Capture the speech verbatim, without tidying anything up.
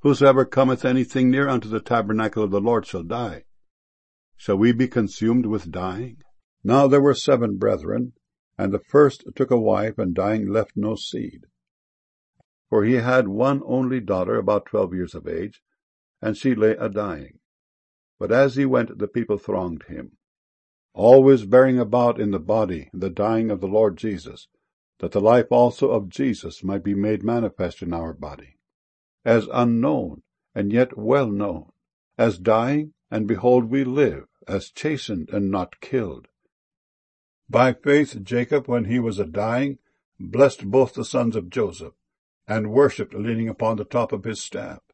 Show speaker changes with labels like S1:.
S1: Whosoever cometh anything near unto the tabernacle of the Lord shall die. Shall we be consumed with dying? Now there were seven brethren, and the first took a wife, and dying left no seed. For he had one only daughter, about twelve years of age, and she lay a-dying. But as he went, the people thronged him, always bearing about in the body the dying of the Lord Jesus, that the life also of Jesus might be made manifest in our body, as unknown, and yet well known, as dying, and behold we live, as chastened, and not killed. By faith Jacob, when he was a-dying, blessed both the sons of Joseph, and worshipped, leaning upon the top of his staff.